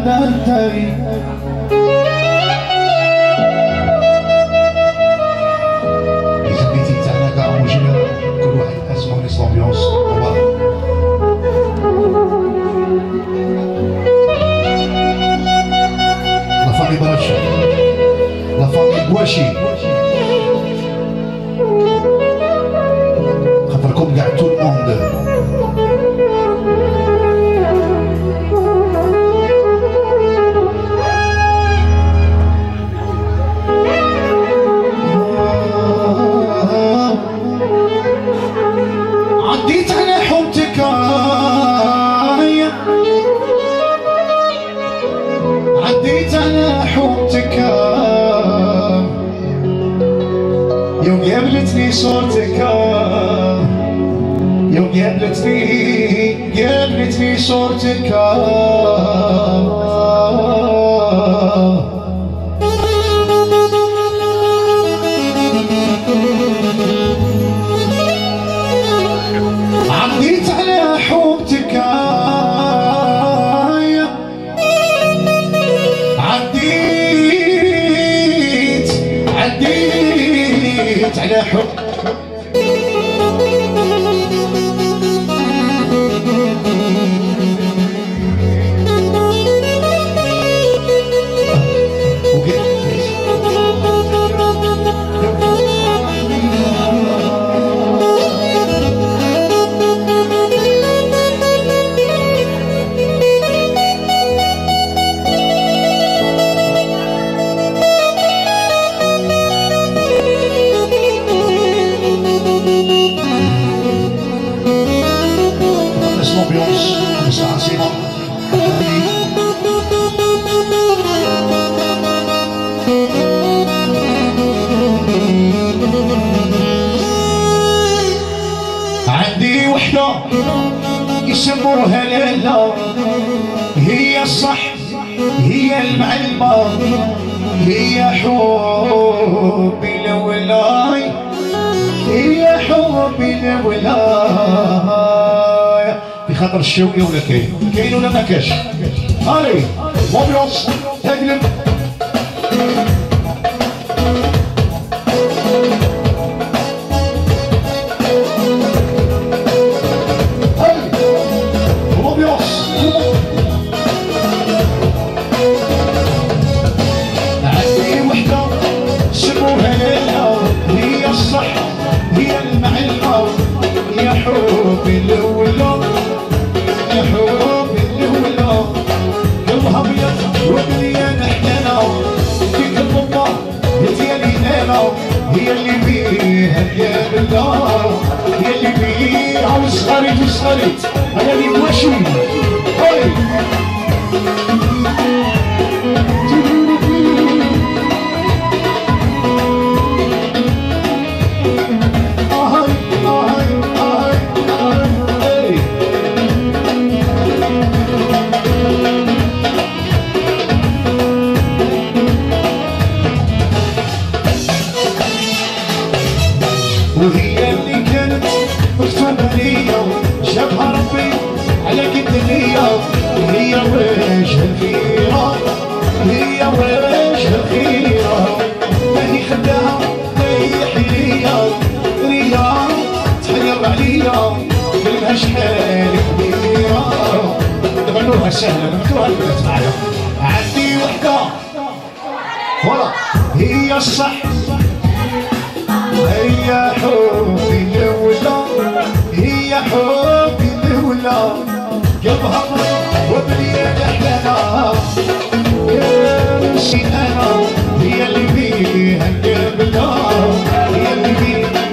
habits تاعنا كاع موجودين كل واحد اسمه نيس لامبيونس لا فامي براتشا لا فامي بواشي خاطركم كاع تو الموند عديت على حومتك عديت على حومتك يوم قابلتني صورتك يوم قابلتني صورتك عديت على حومتك عديت على حومتك l'ambiance comme ça, c'est bon. عندي وحدة يسموها لالا هي الصح هي المعلمة هي حبي الولاي هي حبي الولاي بخاطر الشوقي ولا كاين ولا ما كاش هاي موبيوس تقلب هي اللي بيها يا بالله هي اللي بيها وصغرت انا اللي ماشي هاي وهي اللي كانت مكتوبة ليا جابها ربي على قد ليا هي وجه الخيرة هي وجه الخيرة ماني خداها طيحي ليا ريا تحير عليا كلمها شحال كبيرة تغنوها سهلة نبدوها البنات معايا عندي وحدة فوالا هي الصح هي حبي الأولى هي حبي الأولى قلبها وبنية أحلانا كرشي أنا هي اللي بيها قبلها هي اللي بيها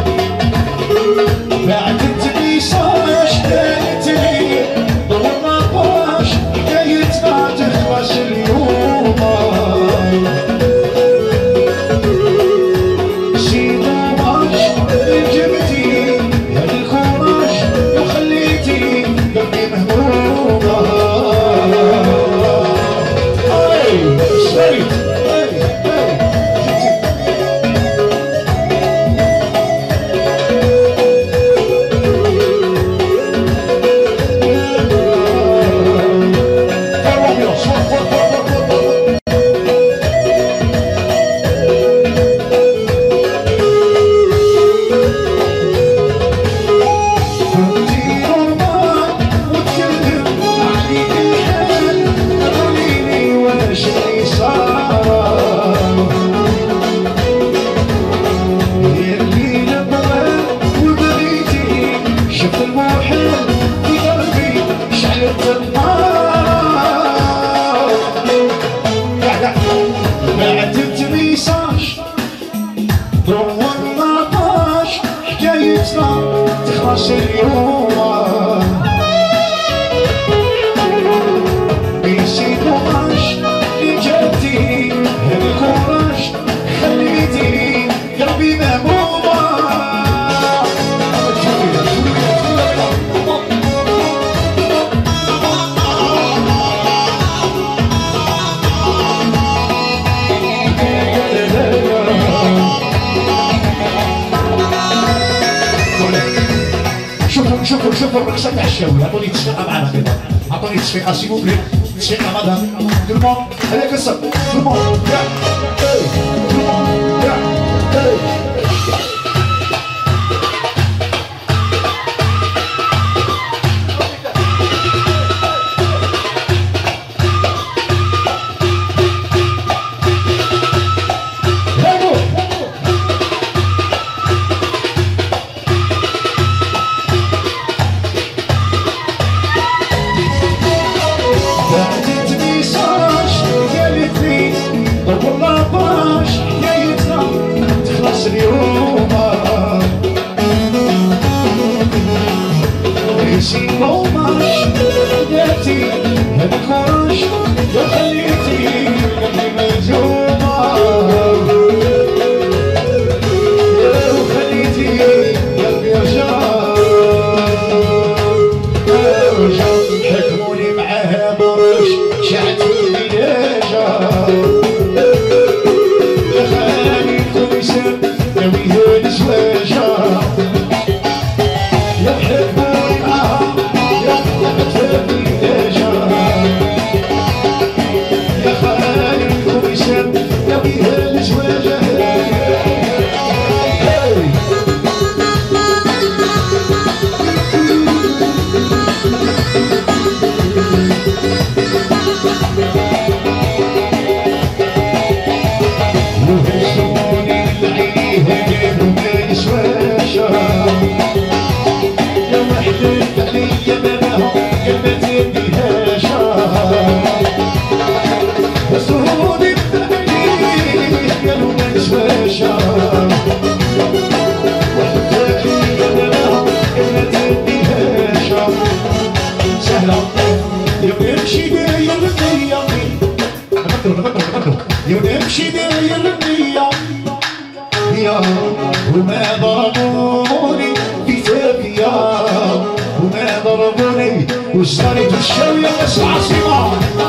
بعد التبيسة اشتقت لي وما باش حكايتنا تخلص اليوم Ready? خلاص اليوم بيسي كوراج اللي جبتي الكوراج خليتي قلبي مهمومة شوفوا الرقصة تاع الشاوي عطوني تصفيقة معنا كده عطوني تصفيقة سيبوبلي تصفيقة مدام كلمون هذا قصة كلمون يا كلمون يا يمشي داير النية يا وما ضربوني في ثابية وما ضربوني وصارت الشاوية بس عاصمة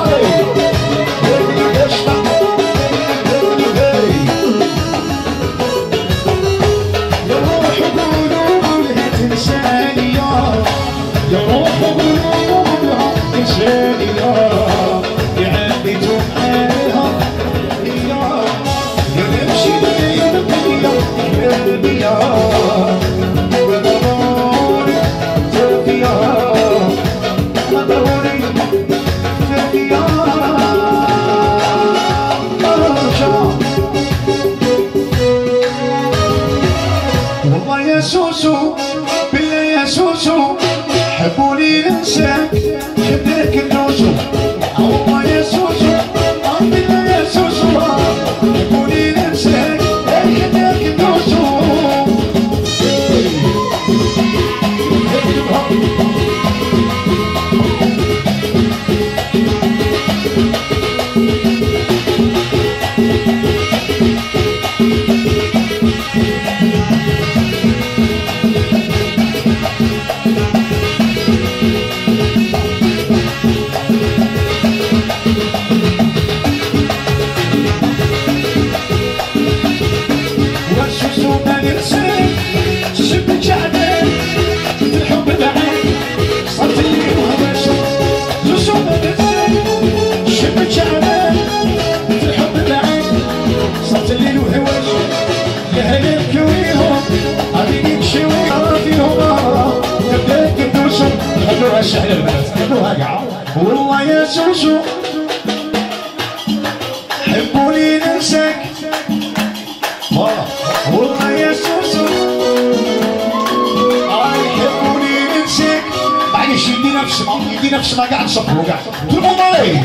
والله يا سوسو بالله يا سوسو حبوني ننساك شداك النوسو والله يا سوسو بالله يا سوسو حبوني ننساك شداك النوسو والله يا سوسو حبوني ننساك والله يا سوسو حبوني ننساك معليش يدي نفس ما قاعد نصبروا قاعد تلقوا علي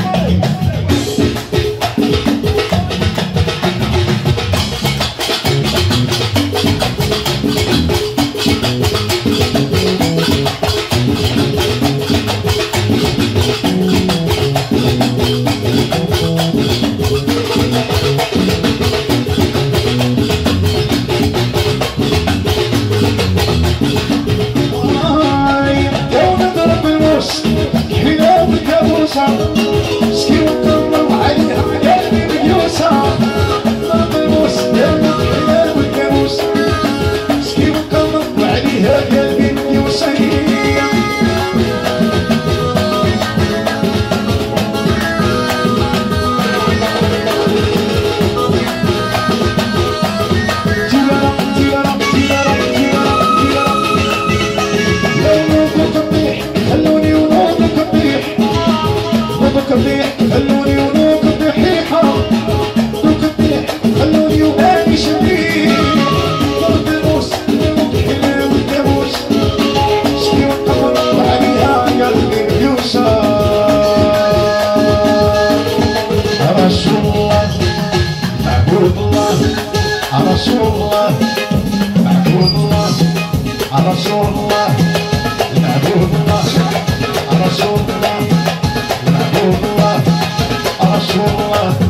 مسكين وكمل عليها قلبي بيوسع الناموس يا الحلال والناموس مسكين وكمل عليها قلبي بيوسع خلوني ونوك الضحيحة نوك الضيح خلوني وهاني شبيه ضرب الموس نوك حلو والناموس شكي والقمر وعليها قلبي بيوسع رسول الله معبود الله رسول الله معبود الله رسول الله معبود الله رسول الله معبود الله رسول الله